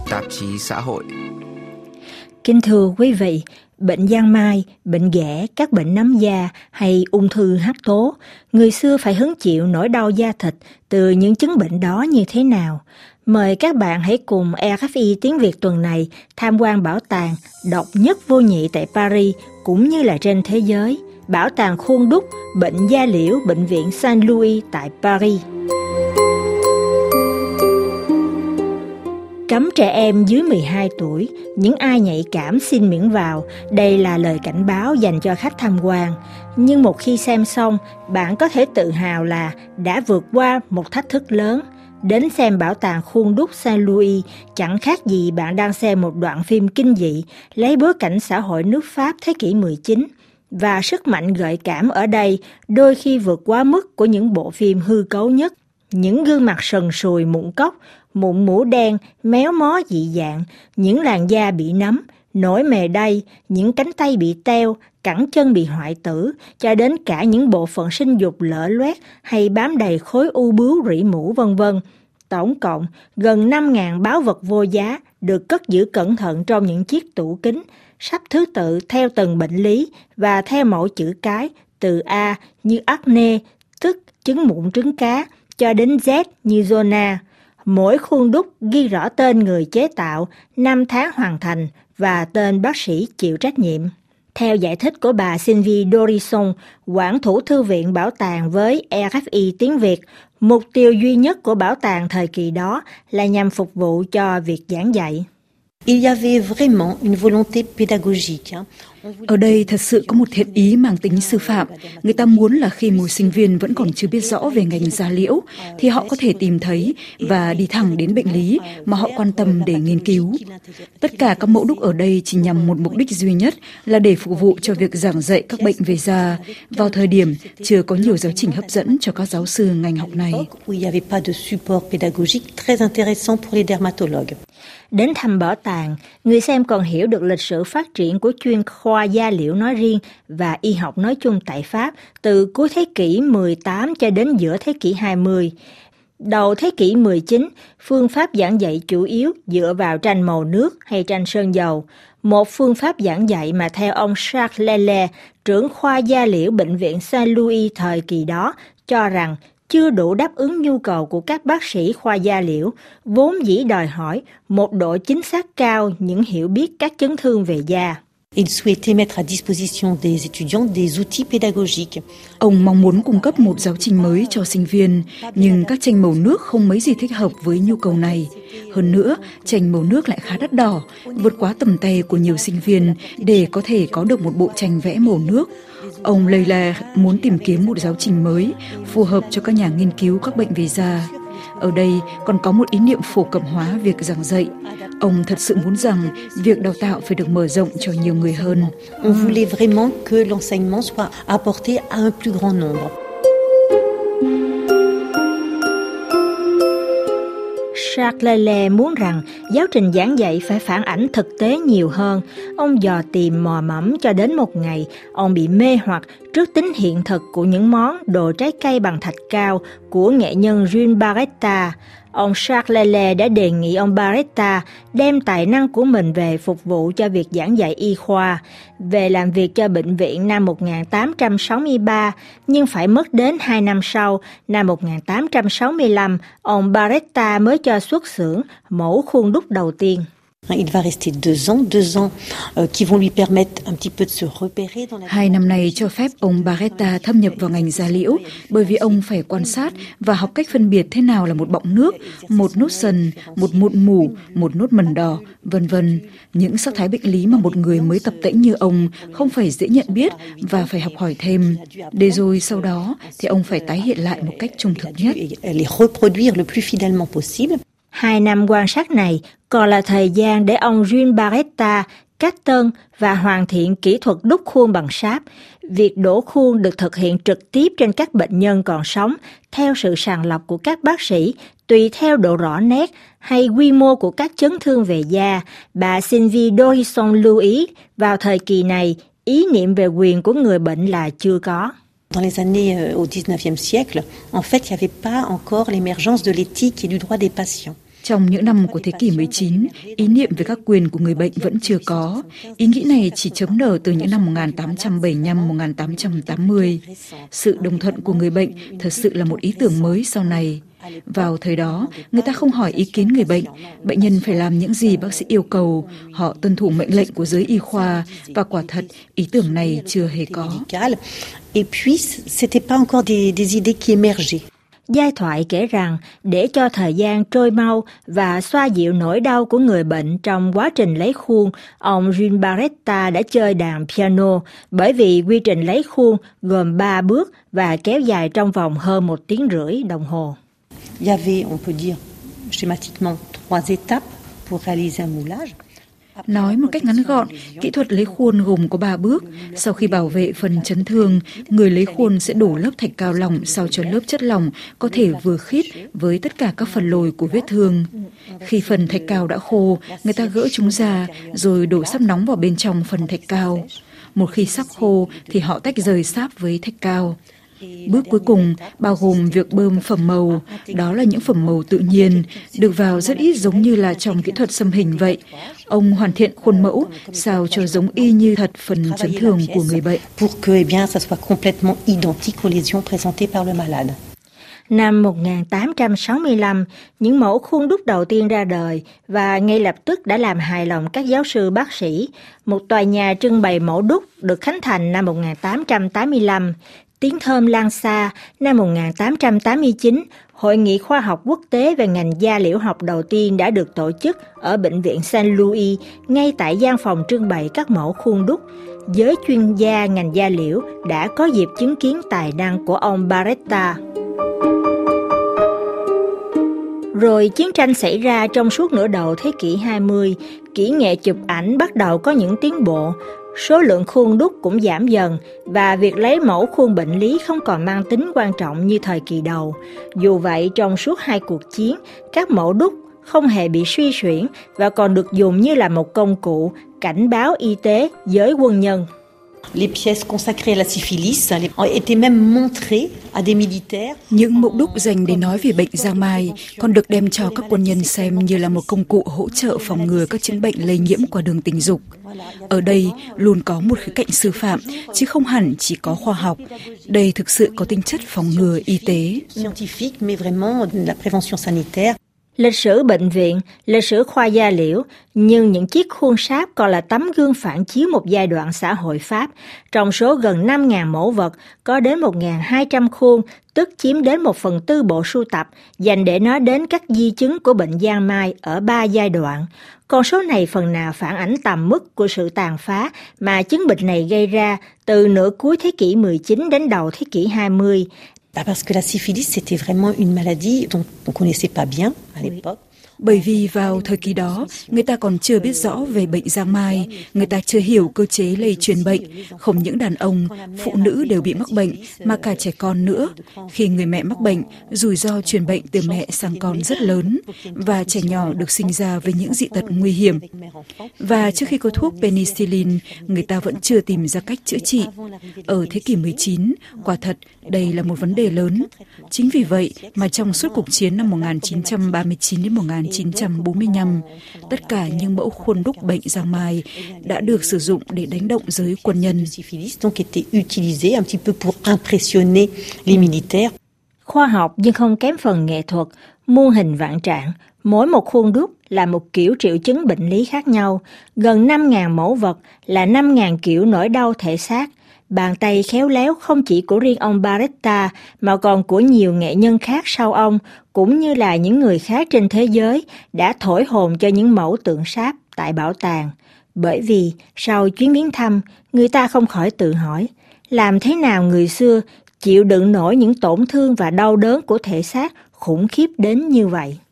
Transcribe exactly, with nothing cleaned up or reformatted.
tạp chí xã hội. Kính thưa quý vị, bệnh giang mai, bệnh ghẻ, các bệnh nấm da hay ung thư hắc tố, người xưa phải hứng chịu nỗi đau da thịt từ những chứng bệnh đó như thế nào? Mời các bạn hãy cùng rờ ép i tiếng Việt tuần này tham quan bảo tàng độc nhất vô nhị tại Paris cũng như là trên thế giới, bảo tàng khuôn đúc bệnh da liễu Bệnh viện Saint-Louis tại Paris. Cấm trẻ em dưới mười hai tuổi, những ai nhạy cảm xin miễn vào. Đây là lời cảnh báo dành cho khách tham quan. Nhưng một khi xem xong, bạn có thể tự hào là đã vượt qua một thách thức lớn. Đến xem bảo tàng khuôn đúc Saint-Louis chẳng khác gì bạn đang xem một đoạn phim kinh dị lấy bối cảnh xã hội nước Pháp thế kỷ mười chín. Và sức mạnh gợi cảm ở đây đôi khi vượt quá mức của những bộ phim hư cấu nhất. Những gương mặt sần sùi mụn cóc, mụn mũ đen, méo mó dị dạng, những làn da bị nấm, nổi mề đay, những cánh tay bị teo, cẳng chân bị hoại tử, cho đến cả những bộ phận sinh dục lở loét hay bám đầy khối u bướu rỉ mũ vân vân. Tổng cộng, gần năm nghìn báu vật vô giá được cất giữ cẩn thận trong những chiếc tủ kính, sắp thứ tự theo từng bệnh lý và theo mẫu chữ cái từ A như acne, tức chứng mụn trứng cá, cho đến Z như zona. Mỗi khuôn đúc ghi rõ tên người chế tạo, năm tháng hoàn thành và tên bác sĩ chịu trách nhiệm. Theo giải thích của bà Sylvie Dorisson, quản thủ thư viện bảo tàng với rờ ép i tiếng Việt, mục tiêu duy nhất của bảo tàng thời kỳ đó là nhằm phục vụ cho việc giảng dạy. Il y avait vraiment une volonté pédagogique. Ở đây thật sự có một thiện ý mang tính sư phạm. Người ta muốn là khi một sinh viên vẫn còn chưa biết rõ về ngành da liễu, thì họ có thể tìm thấy và đi thẳng đến bệnh lý mà họ quan tâm để nghiên cứu. Tất cả các mẫu đúc ở đây chỉ nhằm một mục đích duy nhất là để phục vụ cho việc giảng dạy các bệnh về da, vào thời điểm chưa có nhiều giáo trình hấp dẫn cho các giáo sư ngành học này. Đến thăm bảo tàng, người xem còn hiểu được lịch sử phát triển của chuyên khoa da liễu nói riêng và y học nói chung tại Pháp từ cuối thế kỷ mười tám cho đến giữa thế kỷ hai mươi. Đầu thế kỷ mười chín, phương pháp giảng dạy chủ yếu dựa vào tranh màu nước hay tranh sơn dầu. Một phương pháp giảng dạy mà theo ông Jacques Lelais, trưởng khoa da liễu Bệnh viện Saint-Louis thời kỳ đó, cho rằng chưa đủ đáp ứng nhu cầu của các bác sĩ khoa da liễu, vốn dĩ đòi hỏi một độ chính xác cao những hiểu biết các chấn thương về da. Il souhaitait mettre à disposition des étudiants des outils pédagogiques. Ông mong muốn cung cấp một giáo trình mới cho sinh viên, nhưng các tranh màu nước không mấy gì thích hợp với nhu cầu này. Hơn nữa, tranh màu nước lại khá đắt đỏ, vượt quá tầm tay của nhiều sinh viên để có thể có được một bộ tranh vẽ màu nước. Ông Lelais muốn tìm kiếm một giáo trình mới, phù hợp cho các nhà nghiên cứu các bệnh về da. Ở đây còn có một ý niệm phổ cập hóa việc giảng dạy. Ông thật sự muốn rằng việc đào tạo phải được mở rộng cho nhiều người hơn. On voulait vraiment que l'enseignement soit apporté à un plus grand nombre. Jacques Lelais muốn rằng giáo trình giảng dạy phải phản ảnh thực tế nhiều hơn. Ông dò tìm mò mẫm cho đến một ngày, ông bị mê hoặc trước tính hiện thực của những món đồ trái cây bằng thạch cao của nghệ nhân Jules Barretta. Ông Jacques Lelais đã đề nghị ông Barretta đem tài năng của mình về phục vụ cho việc giảng dạy y khoa, về làm việc cho bệnh viện năm một nghìn tám trăm sáu mươi ba, nhưng phải mất đến hai năm sau, năm một nghìn tám trăm sáu mươi lăm, ông Barretta mới cho xuất xưởng mẫu khuôn đúc đầu tiên. Il va rester deux ans, deux ans euh, qui vont lui permettre un petit peu de se repérer dans la... Hai năm này cho phép ông Barretta thâm nhập vào ngành da liễu, bởi vì ông phải quan sát và học cách phân biệt thế nào là một bọng nước, một nốt sần, một mụn mủ, một nốt mẩn đỏ, vân vân. Những sắc thái bệnh lý mà một người mới tập tễnh như ông không phải dễ nhận biết và phải học hỏi thêm. Để rồi sau đó thì ông phải tái hiện lại một cách trung thực nhất. Les reproduire le plus fidèlement possible. Hai năm quan sát này còn là thời gian để ông Jules Barretta cách tân và hoàn thiện kỹ thuật đúc khuôn bằng sáp. Việc đổ khuôn được thực hiện trực tiếp trên các bệnh nhân còn sống theo sự sàng lọc của các bác sĩ, tùy theo độ rõ nét hay quy mô của các chấn thương về da. Bà Sylvie Dorisson lưu ý, vào thời kỳ này, ý niệm về quyền của người bệnh là chưa có. Dans les années euh, au dix-neuvième siècle, en fait, il n'y avait pas encore l'émergence de l'éthique et du droit des patients. Trong những năm của thế kỷ mười chín, ý niệm về các quyền của người bệnh vẫn chưa có. Ý nghĩ này chỉ chớm nở từ những năm một nghìn tám trăm bảy mươi lăm đến một nghìn tám trăm tám mươi. Sự đồng thuận của người bệnh thật sự là một ý tưởng mới sau này. Vào thời đó, người ta không hỏi ý kiến người bệnh, bệnh nhân phải làm những gì bác sĩ yêu cầu, họ tuân thủ mệnh lệnh của giới y khoa, và quả thật, ý tưởng này chưa hề có. Et puis, c'était pas encore des, des idées qui émergeaient. Giai thoại kể rằng để cho thời gian trôi mau và xoa dịu nỗi đau của người bệnh trong quá trình lấy khuôn, ông Jean Barretta đã chơi đàn piano, bởi vì quy trình lấy khuôn gồm ba bước và kéo dài trong vòng hơn một tiếng rưỡi đồng hồ. Il y avait, on peut dire, schématiquement, trois étapes pour réaliser un moulage. Nói một cách ngắn gọn, kỹ thuật lấy khuôn gồm có ba bước. Sau khi bảo vệ phần chấn thương, người lấy khuôn sẽ đổ lớp thạch cao lỏng sao cho lớp chất lỏng có thể vừa khít với tất cả các phần lồi của vết thương. Khi phần thạch cao đã khô, người ta gỡ chúng ra rồi đổ sáp nóng vào bên trong phần thạch cao. Một khi sáp khô thì họ tách rời sáp với thạch cao. Bước cuối cùng bao gồm việc bơm phẩm màu, đó là những phẩm màu tự nhiên, được vào rất ít giống như là trong kỹ thuật xâm hình vậy. Ông hoàn thiện khuôn mẫu sao cho giống y như thật phần chấn thương của người bệnh. Pour que, eh bien, ça soit complètement identique aux lésions présentées par le malade. Năm một nghìn tám trăm sáu mươi lăm, những mẫu khuôn đúc đầu tiên ra đời và ngay lập tức đã làm hài lòng các giáo sư bác sĩ. Một tòa nhà trưng bày mẫu đúc được khánh thành năm một nghìn tám trăm tám mươi lăm. Tiếng thơm lan xa, năm một nghìn tám trăm tám mươi chín, Hội nghị khoa học quốc tế về ngành da liễu học đầu tiên đã được tổ chức ở Bệnh viện Saint Louis, ngay tại gian phòng trưng bày các mẫu khuôn đúc. Giới chuyên gia ngành da liễu đã có dịp chứng kiến tài năng của ông Barretta. Rồi chiến tranh xảy ra trong suốt nửa đầu thế kỷ hai mươi, kỹ nghệ chụp ảnh bắt đầu có những tiến bộ. Số lượng khuôn đúc cũng giảm dần và việc lấy mẫu khuôn bệnh lý không còn mang tính quan trọng như thời kỳ đầu. Dù vậy, trong suốt hai cuộc chiến, các mẫu đúc không hề bị suy xuyển và còn được dùng như là một công cụ cảnh báo y tế với quân nhân. Les pièces consacrées à la syphilis étaient même montrées à des militaires. Những mẫu đúc dành để nói về bệnh giang mai còn được đem cho các quân nhân xem như là một công cụ hỗ trợ phòng ngừa các chứng bệnh lây nhiễm qua đường tình dục. Ở đây luôn có một khía cạnh sư phạm, chứ không hẳn chỉ có khoa học. Đây thực sự có tính chất phòng ngừa y tế. Scientifique, mais vraiment de la prévention sanitaire. Lịch sử bệnh viện, lịch sử khoa da liễu, nhưng những chiếc khuôn sáp còn là tấm gương phản chiếu một giai đoạn xã hội Pháp. Trong số gần năm nghìn mẫu vật, có đến một nghìn hai trăm khuôn, tức chiếm đến một phần tư bộ sưu tập, dành để nói đến các di chứng của bệnh giang mai ở ba giai đoạn. Con số này phần nào phản ánh tầm mức của sự tàn phá mà chứng bệnh này gây ra từ nửa cuối thế kỷ mười chín đến đầu thế kỷ hai mươi. Parce que la syphilis, c'était vraiment une maladie dont on connaissait pas bien à l'époque. Bởi vì vào thời kỳ đó, người ta còn chưa biết rõ về bệnh giang mai, người ta chưa hiểu cơ chế lây truyền bệnh. Không những đàn ông, phụ nữ đều bị mắc bệnh, mà cả trẻ con nữa. Khi người mẹ mắc bệnh, rủi ro truyền bệnh từ mẹ sang con rất lớn, và trẻ nhỏ được sinh ra với những dị tật nguy hiểm. Và trước khi có thuốc penicillin, người ta vẫn chưa tìm ra cách chữa trị. Ở thế kỷ mười chín, quả thật, đây là một vấn đề lớn. Chính vì vậy mà trong suốt cuộc chiến năm một nghìn chín trăm ba mươi chín đến một nghìn chín trăm bốn mươi lăm, tất cả những mẫu khuôn đúc bệnh giang mai đã được sử dụng để đánh động giới quân nhân. Khoa học nhưng không kém phần nghệ thuật, muôn hình vạn trạng. Mỗi một khuôn đúc là một kiểu triệu chứng bệnh lý khác nhau. Gần năm nghìn mẫu vật là năm nghìn kiểu nỗi đau thể xác. Bàn tay khéo léo không chỉ của riêng ông Barretta mà còn của nhiều nghệ nhân khác sau ông, cũng như là những người khác trên thế giới đã thổi hồn cho những mẫu tượng sáp tại bảo tàng. Bởi vì sau chuyến viếng thăm, người ta không khỏi tự hỏi, làm thế nào người xưa chịu đựng nổi những tổn thương và đau đớn của thể xác khủng khiếp đến như vậy?